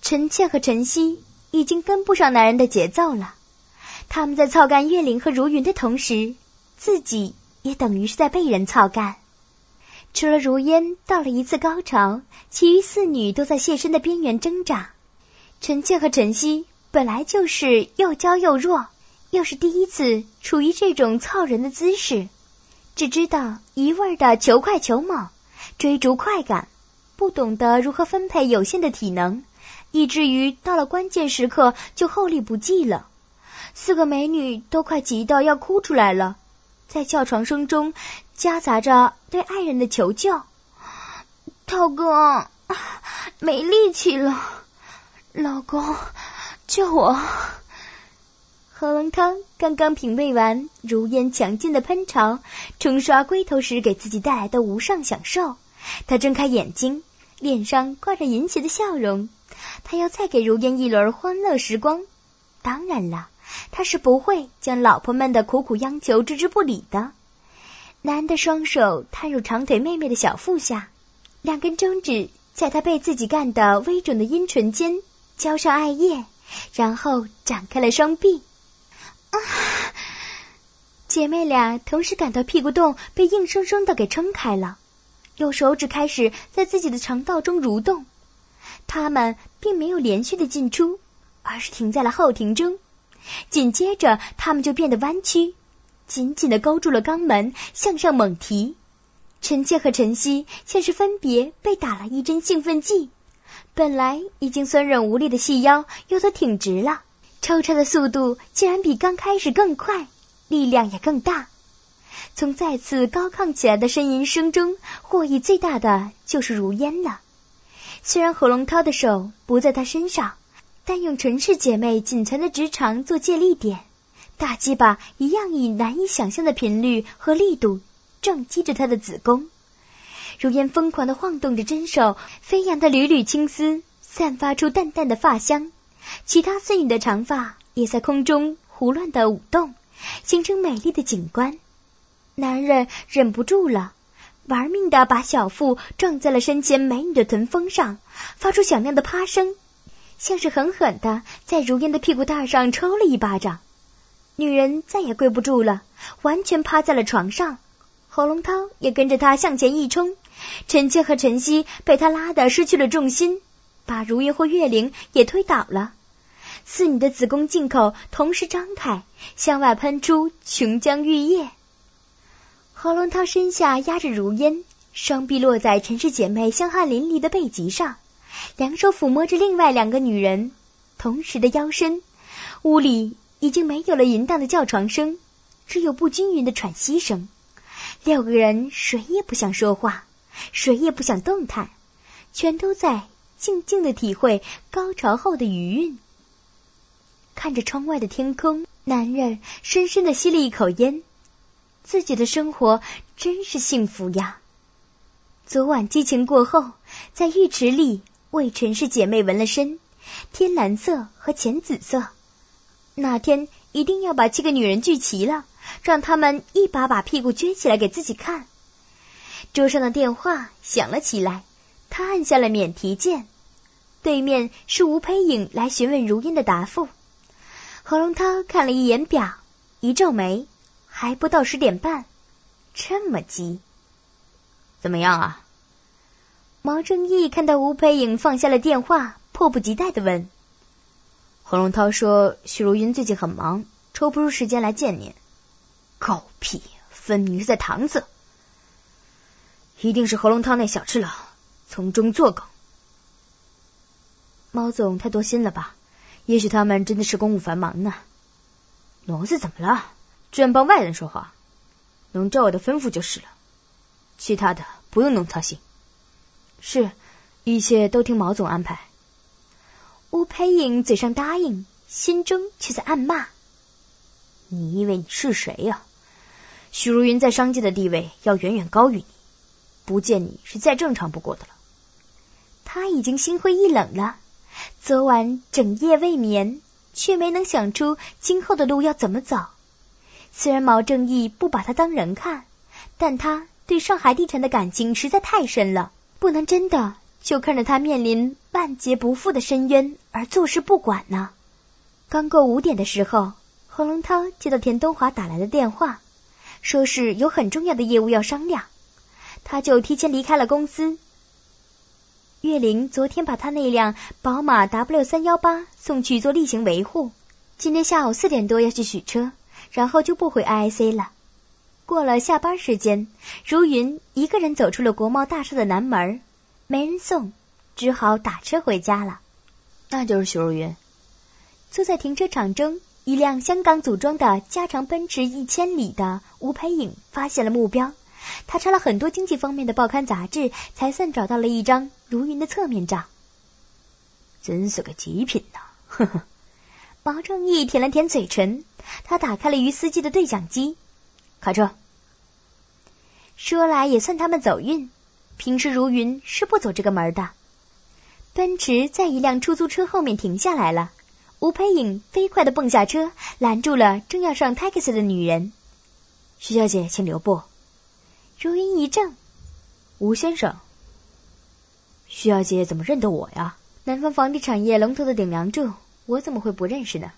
陈倩和陈曦已经跟不上男人的节奏了，他们在操干岳灵和如云的同时，自己也等于是在被人操干。除了如烟到了一次高潮，其余四女都在现身的边缘挣扎。陈倩和陈曦本来就是又娇又弱，又是第一次处于这种操人的姿势，只知道一味的求快求猛，追逐快感，不懂得如何分配有限的体能，以至于到了关键时刻就后力不继了。四个美女都快急到要哭出来了，在叫床声中夹杂着对爱人的求救。涛哥，没力气了，老公救我。何文涛刚刚品味完如烟强劲的喷潮，冲刷龟头时给自己带来的无上享受，他睁开眼睛，脸上挂着淫邪的笑容。他要再给如烟一轮欢乐时光，当然了，他是不会将老婆们的苦苦央求置之不理的。男人的双手探入长腿妹妹的小腹下，两根中指在她被自己干得微肿的阴唇间浇上艾叶，然后展开了双臂。姐妹俩同时感到屁股洞被硬生生的给撑开了，右手指开始在自己的肠道中蠕动。她们并没有连续的进出，而是停在了后庭中，紧接着她们就变得弯曲，紧紧地勾住了肛门，向上猛提。陈倩和陈曦像是分别被打了一针兴奋剂，本来已经酸软无力的细腰又都挺直了，抽插的速度竟然比刚开始更快，力量也更大。从再次高亢起来的呻吟声中，获益最大的就是如烟了。虽然何龙涛的手不在他身上，但用陈氏姐妹仅存的直肠做借力点，大鸡巴一样以难以想象的频率和力度撞击着他的子宫。如烟疯狂地晃动着针手，飞扬的缕缕青丝散发出淡淡的发香，其他四女的长发也在空中胡乱地舞动，形成美丽的景观。男人忍不住了，玩命地把小腹撞在了身前美女的臀峰上，发出响亮的啪声，像是狠狠地在如烟的屁股蛋上抽了一巴掌。女人再也跪不住了，完全趴在了床上，侯龙涛也跟着她向前一冲。陈倩和陈曦被他拉得失去了重心，把如烟或月灵也推倒了。四女的子宫进口同时张开，向外喷出琼浆玉液。侯龙涛身下压着如烟，双臂落在陈氏姐妹香汗淋漓的背脊上，两手抚摸着另外两个女人同时的腰身。屋里已经没有了淫荡的叫床声，只有不均匀的喘息声。六个人谁也不想说话，谁也不想动弹，全都在静静地体会高潮后的余韵。看着窗外的天空，男人深深地吸了一口烟，自己的生活真是幸福呀。昨晚激情过后，在浴池里为陈氏姐妹纹了身，天蓝色和浅紫色。那天一定要把7个女人聚齐了，让她们一把把屁股撅起来给自己看。桌上的电话响了起来，他按下了免提键，对面是吴培颖来询问如烟的答复。何龙涛看了一眼表，一皱眉，还不到10点半，这么急？ 怎么样啊？ 毛正义看到吴培颖放下了电话，迫不及待地问。 何龙涛说许如云最近很忙，抽不出时间来见您。狗屁，分明是在搪塞。一定是何龙涛那小赤佬从中作梗。毛总太多心了吧，也许他们真的是公务繁忙呢。骡子怎么了？居然帮外人说话，能照我的吩咐就是了，其他的不用弄操心。是，一切都听毛总安排。 吴培颖嘴上答应，心中却在暗骂。 你以为你是谁呀？许如云在商界的地位要远远高于你，不见你是再正常不过的了。 他已经心灰意冷了，昨晚整夜未眠，却没能想出今后的路要怎么走。虽然毛正义不把他当人看，但他对上海地产的感情实在太深了，不能真的就看着他面临万劫不复的深渊而坐视不管呢。刚过5点的时候，洪龙涛接到田东华打来的电话，说是有很重要的业务要商量，他就提前离开了公司。岳林昨天把他那辆宝马 W318 送去做例行维护，今天下午4点多要去取车，然后就不回 IIC 了。过了下班时间，如云一个人走出了国贸大厦的南门，没人送，只好打车回家了。 那就是许如云。 坐在停车场中，一辆香港组装的加长奔驰1000里的吴培颖发现了目标。他查了很多经济方面的报刊杂志，才算找到了一张如云的侧面照。 真是个极品呐！呵呵。 毛正义舔了舔嘴唇，他打开了于司机的对讲机， 开车。 说来也算他们走运，平时如云是不走这个门的。奔驰在一辆出租车后面停下来了，吴培颖飞快地蹦下车，拦住了正要上 taxi 的女人。 徐小姐，请留步。 如云一怔， 吴先生。徐小姐怎么认得我呀？ 南方房地产业龙头的顶梁柱，我怎么会不认识呢？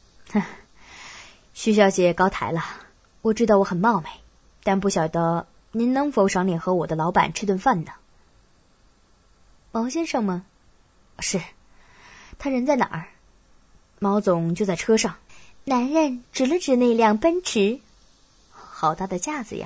徐小姐高抬了，我知道我很冒昧，但不晓得您能否赏脸和我的老板吃顿饭呢？ 毛先生吗？ 是。他人在哪儿？毛总就在车上。 男人指了指那辆奔驰。 好大的架子呀。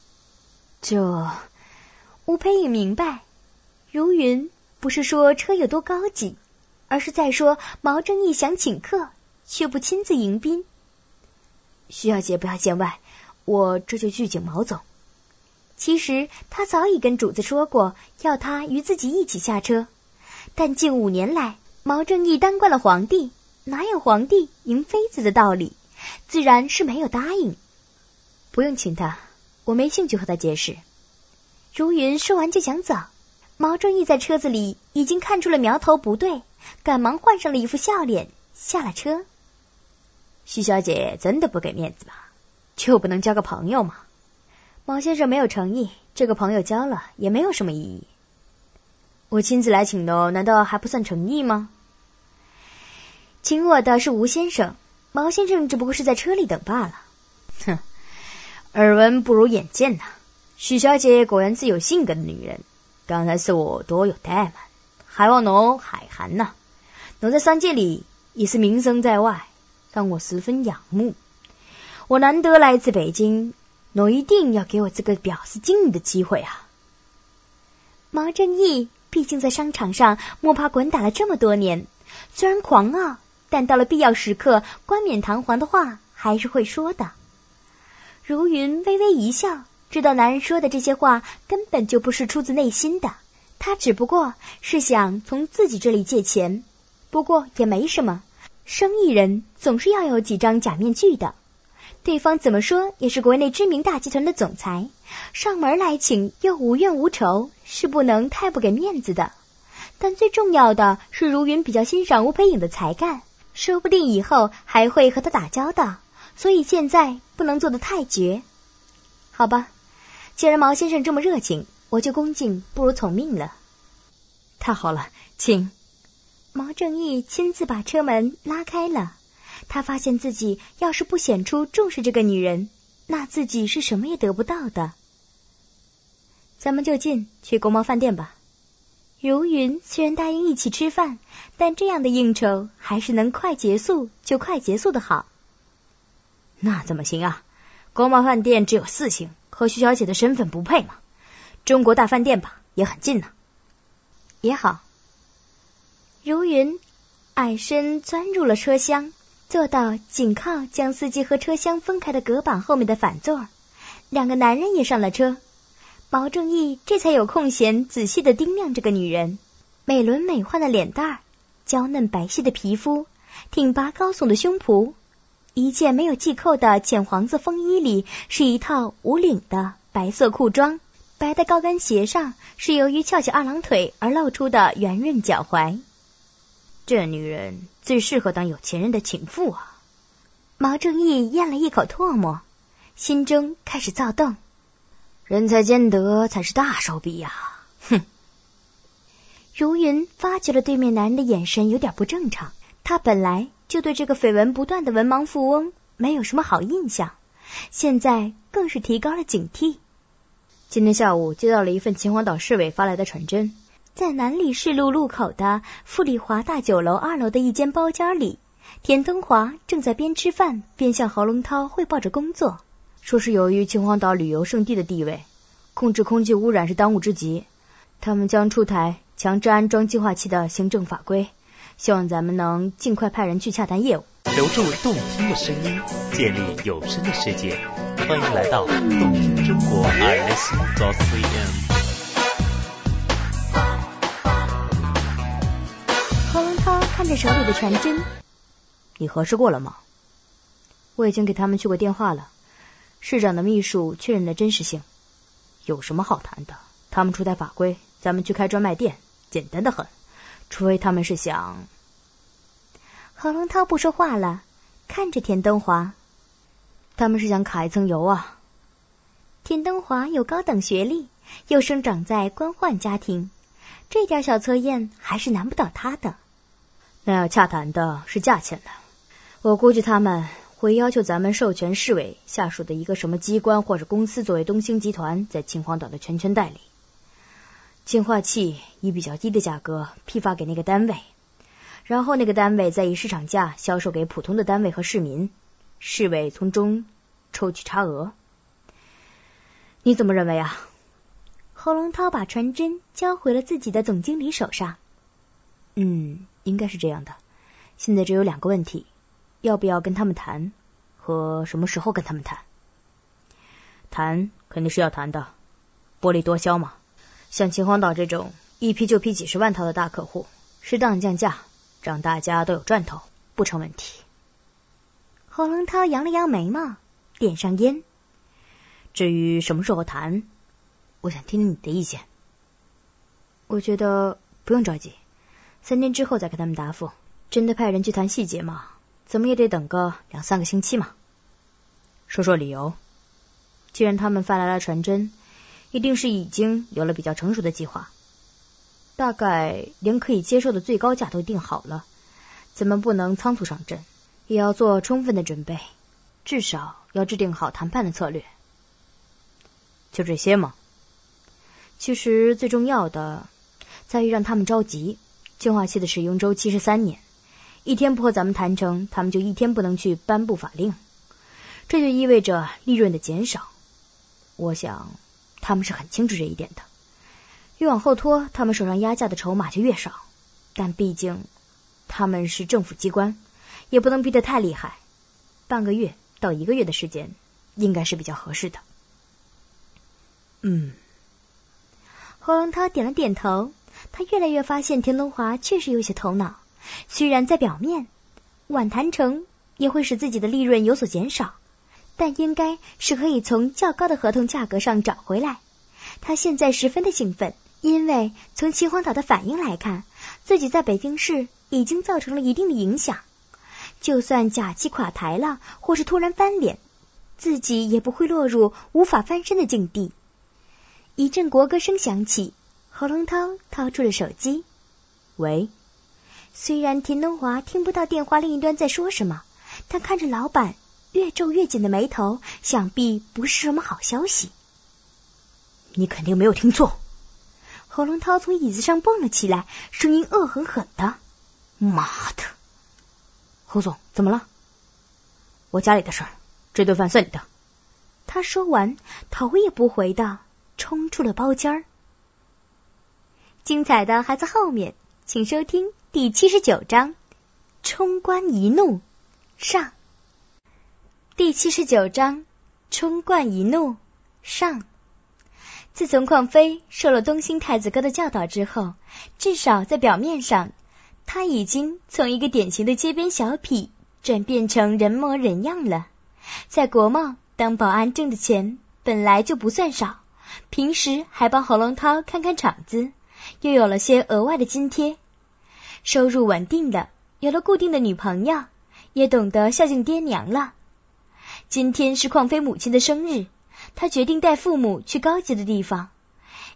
吴培颖明白，如云不是说车有多高级，而是在说毛正义想请客，却不亲自迎宾。 徐小姐不要见外，我这就去请毛总。 其实他早已跟主子说过，要他与自己一起下车，但近5年来，毛正义当惯了皇帝，哪有皇帝迎妃子的道理，自然是没有答应。 不用请他，我没兴趣和他解释。 如云说完就想走，毛正义在车子里已经看出了苗头不对，赶忙换上了一副笑脸，下了车。 徐小姐真的不给面子吧？就不能交个朋友吗？ 毛先生没有诚意，这个朋友交了也没有什么意义。 我亲自来请的，难道还不算诚意吗？ 请我的是吴先生，毛先生只不过是在车里等罢了。 哼，耳闻不如眼见呐。许小姐果然自有性格的女人，刚才是我多有怠慢，还望侬海涵呐。侬在商界里也是名声在外，让我十分仰慕。我难得来自北京，侬一定要给我这个表示敬意的机会啊。 毛正义毕竟在商场上摸爬滚打了这么多年，虽然狂傲，但到了必要时刻，冠冕堂皇的话还是会说的。如云微微一笑，知道男人说的这些话根本就不是出自内心的，他只不过是想从自己这里借钱。不过也没什么，生意人总是要有几张假面具的，对方怎么说也是国内知名大集团的总裁，上门来请又无怨无仇，是不能太不给面子的。但最重要的是如云比较欣赏吴培颖的才干，说不定以后还会和他打交道，所以现在不能做得太绝。好吧，既然毛先生这么热情，我就恭敬不如从命了。 太好了，请。 毛正义亲自把车门拉开了，他发现自己要是不显出重视这个女人，那自己是什么也得不到的。 咱们就近去国贸饭店吧。 如云虽然答应一起吃饭，但这样的应酬还是能快结束就快结束的好。 那怎么行啊？国贸饭店只有4星，和徐小姐的身份不配嘛。中国大饭店吧，也很近呢。 也好。如云矮身钻入了车厢，坐到紧靠将司机和车厢分开的隔板后面的反座。2个男人也上了车，毛正义这才有空闲仔细地盯量这个女人。美轮美奂的脸蛋儿，娇嫩白皙的皮肤，挺拔高耸的胸脯，一件没有系扣的浅黄色风衣里是一套无领的白色裤装，白的高跟鞋上是由于翘起2郎腿而露出的圆润脚踝。 这女人最适合当有钱人的情妇啊。 毛正义咽了一口唾沫，心中开始躁动。 人才兼得才是大手笔呀。哼。 如云发觉了对面男人的眼神有点不正常，他本来就对这个绯闻不断的文盲富翁没有什么好印象，现在更是提高了警惕。 今天下午接到了一份秦皇岛市委发来的传真， 在南礼士路路口的富丽华大酒楼2楼的一间包间里，田登华正在边吃饭边向何龙涛汇报着工作， 说是由于秦皇岛旅游胜地的地位，控制空气污染是当务之急，他们将出台强制安装净化器的行政法规，希望咱们能尽快派人去洽谈业务。 留住动听的声音，建立有声的世界，欢迎来到动听中国 iListen.cn。 何龙涛看着手里的传真， 你核实过了吗？我已经给他们去过电话了，市长的秘书确认了真实性。有什么好谈的？他们出台法规，咱们去开专卖店，简单的很，除非他们是想…… 何龙涛不说话了，看着田登华。 他们是想卡一层油啊。 田登华有高等学历，又生长在官宦家庭，这点小测验还是难不倒他的。 那要洽谈的是价钱了，我估计他们会要求咱们授权市委下属的一个什么机关或者公司作为东兴集团在秦皇岛的全权代理，净化器以比较低的价格批发给那个单位，然后那个单位再以市场价销售给普通的单位和市民，市委从中抽取差额。你怎么认为啊？ 何龙涛把传真交回了自己的总经理手上。 应该是这样的。现在只有2个问题，要不要跟他们谈，和什么时候跟他们谈。谈肯定是要谈的，薄利多销嘛。像秦皇岛这种一批就批几10万套的大客户，适当降价，让大家都有赚头，不成问题。 何龙涛扬了扬眉毛，点上烟。 至于什么时候谈，我想听听你的意见。我觉得不用着急，3天之后再给他们答复。真的派人去谈细节嘛，怎么也得等个2-3个星期嘛。说说理由。既然他们发来了传真，一定是已经有了比较成熟的计划，大概连可以接受的最高价都定好了，咱们不能仓促上阵，也要做充分的准备，至少要制定好谈判的策略。就这些吗？其实最重要的在于让他们着急。净化器的使用周期是3年，1天不和咱们谈成，他们就1天不能去颁布法令，这就意味着利润的减少。我想他们是很清楚这一点的，越往后拖，他们手上压价的筹码就越少，但毕竟他们是政府机关，也不能逼得太厉害，半个月到1个月的时间应该是比较合适的。 何龙涛点了点头，他越来越发现田登华确实有些头脑，虽然在表面晚谈成也会使自己的利润有所减少，但应该是可以从较高的合同价格上找回来。他现在十分的兴奋，因为从秦皇岛的反应来看，自己在北京市已经造成了一定的影响，就算假期垮台了或是突然翻脸，自己也不会落入无法翻身的境地。一阵国歌声响起，何龙涛掏出了手机。 喂。 虽然田登华听不到电话另一端在说什么，但看着老板越皱越紧的眉头，想必不是什么好消息。 你肯定没有听错。 何龙涛从椅子上蹦了起来，声音恶狠狠的。 妈的！侯总，怎么了？我家里的事儿，这顿饭算你的。 他说完，头也不回的冲出了包间儿。精彩的还在后面，请收听第79章冲冠一怒上。第79章冲冠一怒上。自从邝妃受了东兴太子哥的教导之后，至少在表面上，他已经从一个典型的街边小痞转变成人模人样了。在国贸当保安挣的钱本来就不算少，平时还帮侯龙涛看看场子，又有了些额外的津贴，收入稳定的，有了固定的女朋友，也懂得孝敬爹娘了。今天是邝妃母亲的生日，他决定带父母去高级的地方，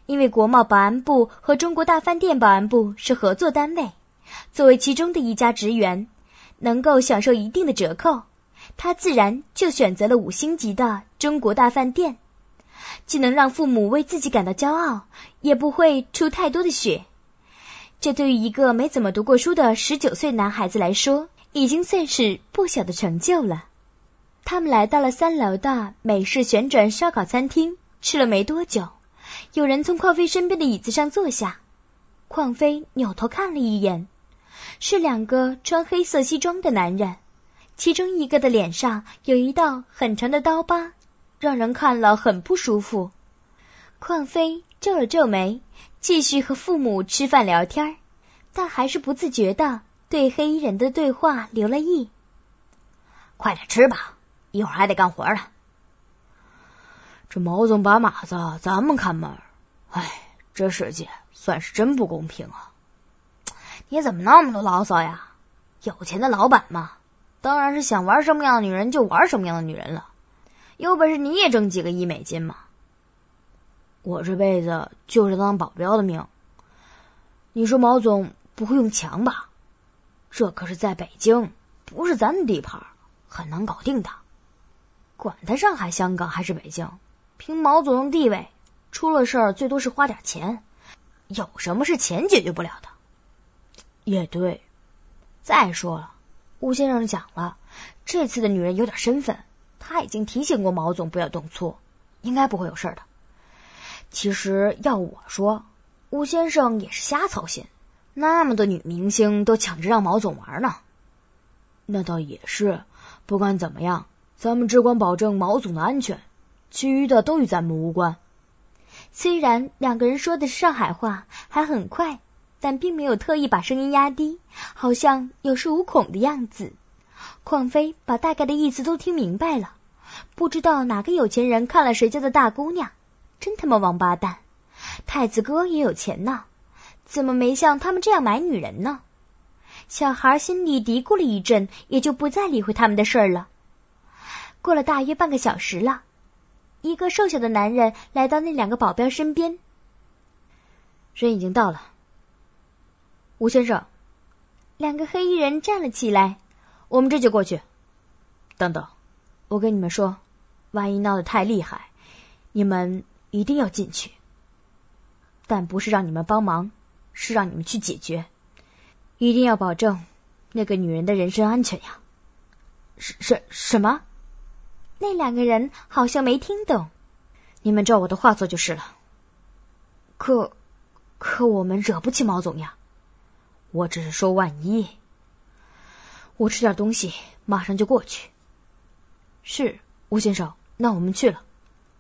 因为国贸保安部和中国大饭店保安部是合作单位，作为其中的一家职员，能够享受一定的折扣，他自然就选择了5星级的中国大饭店，既能让父母为自己感到骄傲，也不会出太多的血。这对于一个没怎么读过书的19岁男孩子来说，已经算是不小的成就了。他们来到了3楼的美式旋转烧烤餐厅，吃了没多久，有人从邝飞身边的椅子上坐下。邝飞扭头看了一眼，是2个穿黑色西装的男人，其中一个的脸上有一道很长的刀疤，让人看了很不舒服。邝飞皱了皱眉，继续和父母吃饭聊天，但还是不自觉地对黑衣人的对话留了意。 快点吃吧，一会儿还得干活呢。这毛总把马子咱们看门，这世界算是真不公平啊！你怎么那么多牢骚呀？有钱的老板嘛，当然是想玩什么样的女人就玩什么样的女人了。有本事你也挣几个亿美金嘛！我这辈子就是当保镖的命。你说毛总不会用强吧？这可是在北京，不是咱的地盘，很难搞定的。管他上海、香港还是北京，凭毛总的地位，出了事儿最多是花点钱，有什么是钱解决不了的？也对。再说了，吴先生讲了，这次的女人有点身份，他已经提醒过毛总不要动粗，应该不会有事的。其实要我说，吴先生也是瞎操心，那么多女明星都抢着让毛总玩呢。那倒也是，不管怎么样，咱们只管保证毛总的安全，其余的都与咱们无关。 虽然2个人说的是上海话，还很快，但并没有特意把声音压低，好像有恃无恐的样子。邝飞把大概的意思都听明白了，不知道哪个有钱人看了谁家的大姑娘，真他妈王八蛋！太子哥也有钱呢，怎么没像他们这样买女人呢？小孩心里嘀咕了一阵，也就不再理会他们的事儿了。过了大约半个小时了，一个瘦小的男人来到那2个保镖身边。 人已经到了。吴先生 ，2个黑衣人站了起来， 我们这就过去。等等，我跟你们说，万一闹得太厉害，你们一定要进去。但不是让你们帮忙，是让你们去解决。一定要保证那个女人的人身安全呀。什么？ 那2个人好像没听懂。 你们照我的话做就是了。可我们惹不起毛总呀。我只是说万一。我吃点东西，马上就过去。是，吴先生，那我们去了。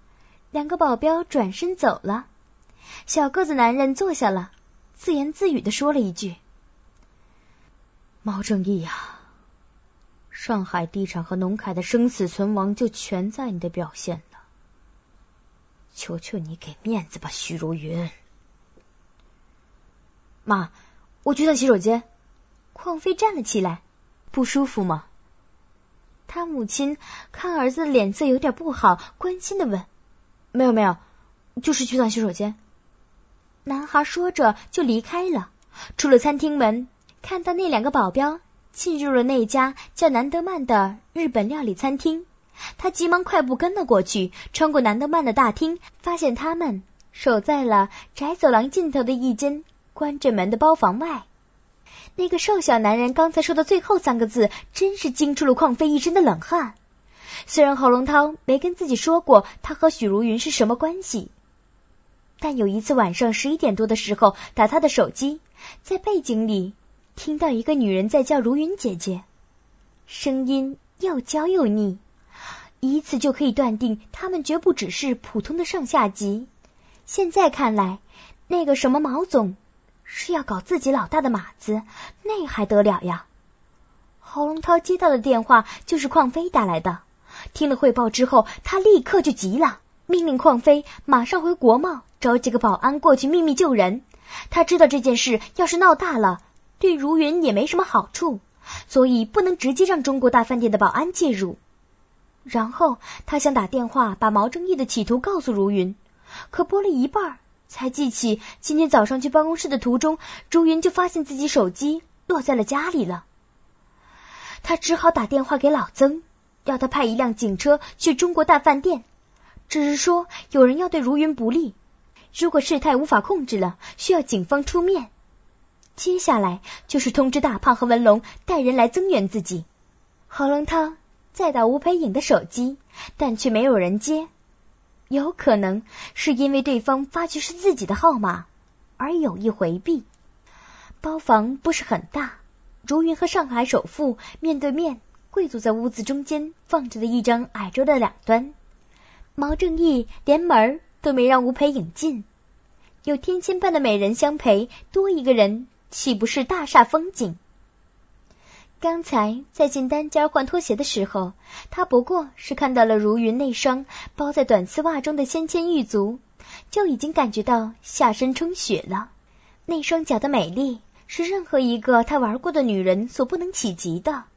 2个保镖转身走了，小个子男人坐下了，自言自语地说了一句： 毛正义呀，上海地产和农凯的生死存亡就全在你的表现了，求求你给面子吧，许如云。妈，我去趟洗手间。 邝飞站了起来， 不舒服吗？ 他母亲看儿子的脸色有点不好，关心地问： 没有，就是去趟洗手间。 男孩说着就离开了，出了餐厅门，看到那2个保镖进入了那家叫南德曼的日本料理餐厅，他急忙快步跟了过去，穿过南德曼的大厅，发现他们守在了窄走廊尽头的一间关着门的包房外。那个瘦小男人刚才说的最后3个字，真是惊出了邝飞一身的冷汗。虽然侯龙涛没跟自己说过他和许如云是什么关系，但有一次晚上11点多的时候，打他的手机，在背景里听到一个女人在叫如云姐姐，声音又娇又腻，以此就可以断定他们绝不只是普通的上下级。现在看来，那个什么毛总是要搞自己老大的马子，那还得了呀？侯龙涛接到的电话就是邝飞打来的，听了汇报之后，他立刻就急了，命令邝飞马上回国贸找几个保安过去秘密救人。他知道这件事要是闹大了，对如云也没什么好处，所以不能直接让中国大饭店的保安介入。然后他想打电话把毛正义的企图告诉如云，可拨了一半才记起今天早上去办公室的途中，如云就发现自己手机落在了家里了。他只好打电话给老曾，要他派一辆警车去中国大饭店，只是说有人要对如云不利，如果事态无法控制了，需要警方出面。接下来就是通知大胖和文龙带人来增援自己。何龙涛再打吴培颖的手机，但却没有人接，有可能是因为对方发觉是自己的号码而有意回避。包房不是很大，如云和上海首富面对面跪坐在屋子中间放着的一张矮桌的两端。毛正义连门都没让吴培颖进，有天仙般的美人相陪，多一个人岂不是大煞风景？刚才在进单间换拖鞋的时候，他不过是看到了如云那双包在短丝袜中的纤纤玉足，就已经感觉到下身充血了。那双脚的美丽是任何一个他玩过的女人所不能企及的。